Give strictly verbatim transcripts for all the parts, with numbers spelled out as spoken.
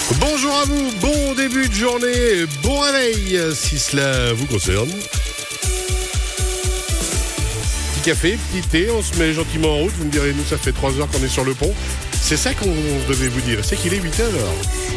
Bonjour à vous, bon début de journée, bon réveil si cela vous concerne. Petit café, petit thé, on se met gentiment en route. Vous me direz, nous ça fait trois heures qu'on est sur le pont. C'est ça qu'on devait vous dire, c'est qu'il est huit heures.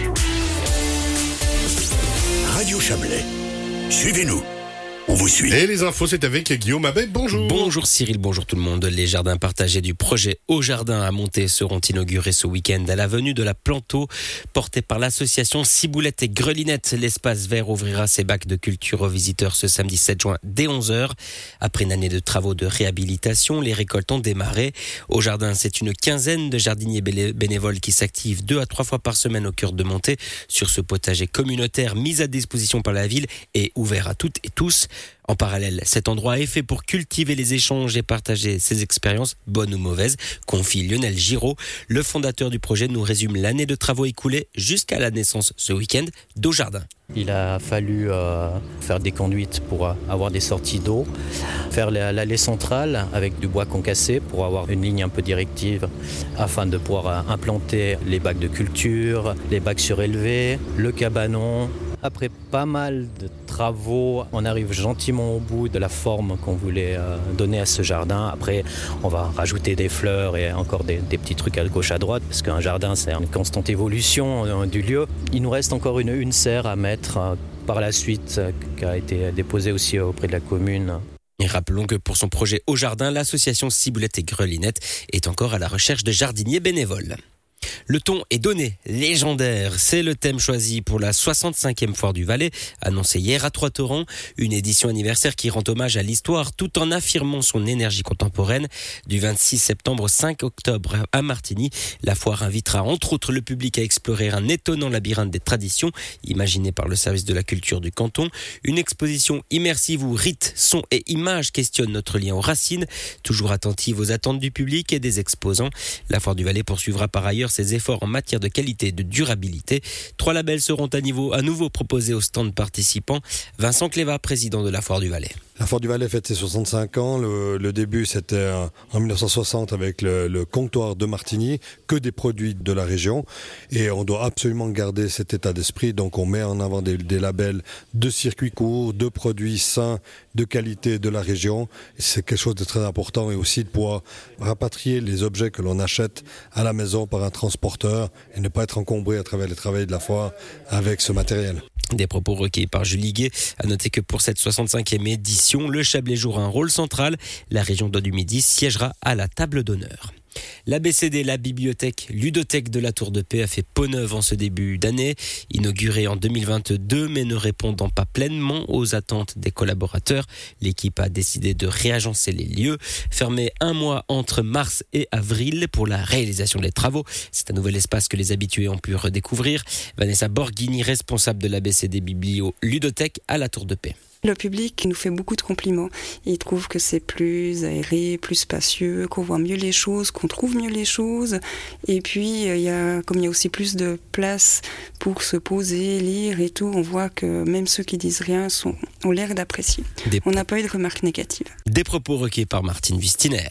Radio Chablais, suivez-nous. On vous suit. Et les infos, c'est avec Guillaume Abbé. Bonjour. Bonjour Cyril, bonjour tout le monde. Les jardins partagés du projet Au Jardin à Monter seront inaugurés ce week-end à l'avenue de la Planteau, porté par l'association Ciboulette et Grelinette. L'espace vert ouvrira ses bacs de culture aux visiteurs ce samedi sept juin dès onze heures. Après une année de travaux de réhabilitation, les récoltes ont démarré. Au Jardin, c'est une quinzaine de jardiniers bénévoles qui s'activent deux à trois fois par semaine au cœur de Monter sur ce potager communautaire mis à disposition par la ville et ouvert à toutes et tous. En parallèle, cet endroit est fait pour cultiver les échanges et partager ses expériences, bonnes ou mauvaises, confie Lionel Giraud. Le fondateur du projet nous résume l'année de travaux écoulés jusqu'à la naissance ce week-end d'Au Jardin. Il a fallu euh, faire des conduites pour euh, avoir des sorties d'eau, faire l'allée centrale avec du bois concassé pour avoir une ligne un peu directive afin de pouvoir euh, implanter les bacs de culture, les bacs surélevés, le cabanon. Après pas mal de travaux, on arrive gentiment au bout de la forme qu'on voulait euh, donner à ce jardin. Après, on va rajouter des fleurs et encore des, des petits trucs à gauche à droite, parce qu'un jardin, c'est une constante évolution euh, du lieu. Il nous reste encore une, une serre à mettre euh, par la suite, euh, qui a été déposée aussi auprès de la commune. Et rappelons que pour son projet Au Jardin, l'association Ciboulette et Grelinette est encore à la recherche de jardiniers bénévoles. Le ton est donné, légendaire, c'est le thème choisi pour la soixante-cinquième Foire du Valais, annoncée hier à Trois-Torrents, une édition anniversaire qui rend hommage à l'histoire tout en affirmant son énergie contemporaine. Du vingt-six septembre au cinq octobre à Martigny, la foire invitera entre autres le public à explorer un étonnant labyrinthe des traditions, imaginé par le service de la culture du canton. Une exposition immersive où rites, sons et images questionnent notre lien aux racines, toujours attentive aux attentes du public et des exposants. La Foire du Valais poursuivra par ailleurs ses efforts en matière de qualité et de durabilité. Trois labels seront à, niveau, à nouveau proposés aux stands participants. Vincent Cléva, président de la Foire du Valais. La Foire du Valais fête ses soixante-cinq ans. Le, le début, c'était en dix-neuf cent soixante avec le, le comptoir de Martigny, que des produits de la région. Et on doit absolument garder cet état d'esprit. Donc on met en avant des, des labels de circuits courts, de produits sains, de qualité de la région. Et c'est quelque chose de très important. Et aussi de pouvoir rapatrier les objets que l'on achète à la maison par un transporteur et ne pas être encombré à travers les travaux de la foire avec ce matériel. Des propos recueillis par Julie Guet. À noter que pour cette soixante-cinquième édition, le Chablais jouera un rôle central. La région d'Aude du Midi siégera à la table d'honneur. L'A B C D, la bibliothèque ludothèque de la Tour de Paix, a fait peau neuve en ce début d'année. Inaugurée en deux mille vingt-deux, mais ne répondant pas pleinement aux attentes des collaborateurs, l'équipe a décidé de réagencer les lieux. Fermé un mois entre mars et avril pour la réalisation des travaux. C'est un nouvel espace que les habitués ont pu redécouvrir. Vanessa Borghini, responsable de l'A B C D Biblio Ludothèque à la Tour de Paix. Le public nous fait beaucoup de compliments. Il trouve que c'est plus aéré, plus spacieux, qu'on voit mieux les choses, qu'on trouve mieux les choses. Et puis, il y a, comme il y a aussi plus de place pour se poser, lire et tout, on voit que même ceux qui disent rien sont, ont l'air d'apprécier. Des on n'a pas eu de remarques négatives. Des propos recueillis par Martine Wistiner.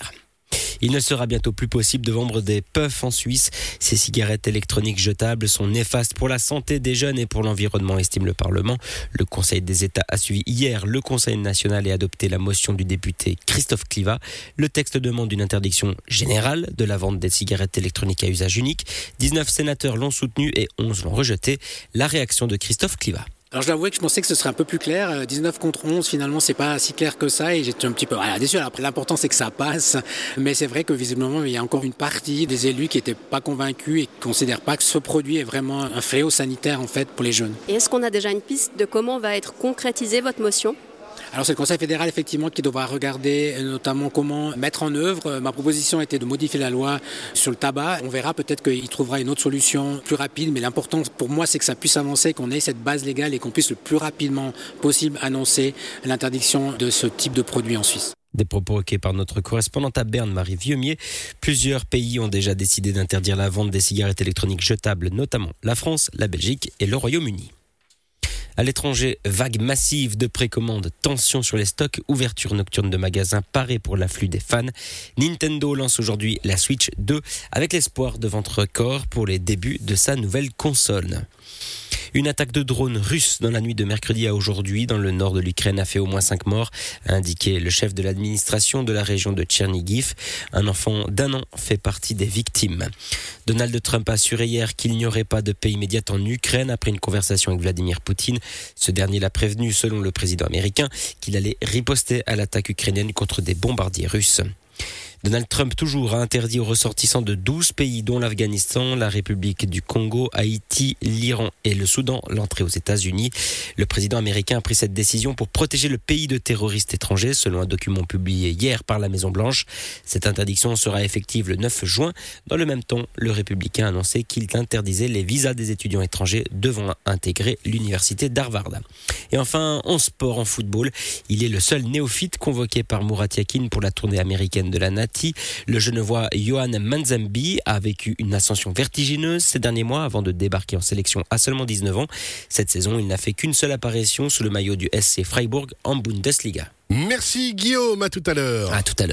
Il ne sera bientôt plus possible de vendre des puffs en Suisse. Ces cigarettes électroniques jetables sont néfastes pour la santé des jeunes et pour l'environnement, estime le Parlement. Le Conseil des États a suivi hier le Conseil national et adopté la motion du député Christophe Cliva. Le texte demande une interdiction générale de la vente des cigarettes électroniques à usage unique. dix-neuf sénateurs l'ont soutenu et onze l'ont rejeté. La réaction de Christophe Cliva. Alors je dois avouer que je pensais que ce serait un peu plus clair. dix-neuf contre onze, finalement, c'est pas si clair que ça et j'étais un petit peu voilà, déçu. Alors, l'important, c'est que ça passe. Mais c'est vrai que visiblement, il y a encore une partie des élus qui n'étaient pas convaincus et qui ne considèrent pas que ce produit est vraiment un fléau sanitaire en fait pour les jeunes. Et est-ce qu'on a déjà une piste de comment va être concrétisée votre motion ? Alors c'est le Conseil fédéral effectivement qui devra regarder notamment comment mettre en œuvre. Ma proposition était de modifier la loi sur le tabac. On verra, peut-être qu'il trouvera une autre solution plus rapide, mais l'important pour moi c'est que ça puisse avancer, qu'on ait cette base légale et qu'on puisse le plus rapidement possible annoncer l'interdiction de ce type de produit en Suisse. Des propos recueillis par notre correspondante à Berne, Marie Vieumier. Plusieurs pays ont déjà décidé d'interdire la vente des cigarettes électroniques jetables, notamment la France, la Belgique et le Royaume-Uni. À l'étranger, vague massive de précommandes, tension sur les stocks, ouverture nocturne de magasins parés pour l'afflux des fans. Nintendo lance aujourd'hui la Switch deux avec l'espoir de vente record pour les débuts de sa nouvelle console. Une attaque de drone russe dans la nuit de mercredi à aujourd'hui dans le nord de l'Ukraine a fait au moins cinq morts, a indiqué le chef de l'administration de la région de Tchernigiv. Un enfant d'un an fait partie des victimes. Donald Trump a assuré hier qu'il n'y aurait pas de paix immédiate en Ukraine après une conversation avec Vladimir Poutine. Ce dernier l'a prévenu, selon le président américain, qu'il allait riposter à l'attaque ukrainienne contre des bombardiers russes. Donald Trump toujours a interdit aux ressortissants de douze pays dont l'Afghanistan, la République du Congo, Haïti, l'Iran et le Soudan l'entrée aux États-Unis. Le président américain a pris cette décision pour protéger le pays de terroristes étrangers selon un document publié hier par la Maison-Blanche. Cette interdiction sera effective le neuf juin. Dans le même temps, le républicain a annoncé qu'il interdisait les visas des étudiants étrangers devant intégrer l'université d'Harvard. Et enfin, en sport, en football, il est le seul néophyte convoqué par Murat Yakin pour la tournée américaine de la Nati. Le Genevois Yohan Manzambi a vécu une ascension vertigineuse ces derniers mois avant de débarquer en sélection à seulement dix-neuf ans. Cette saison, il n'a fait qu'une seule apparition sous le maillot du S C Freiburg en Bundesliga. Merci Guillaume, à tout à l'heure. À tout à l'heure.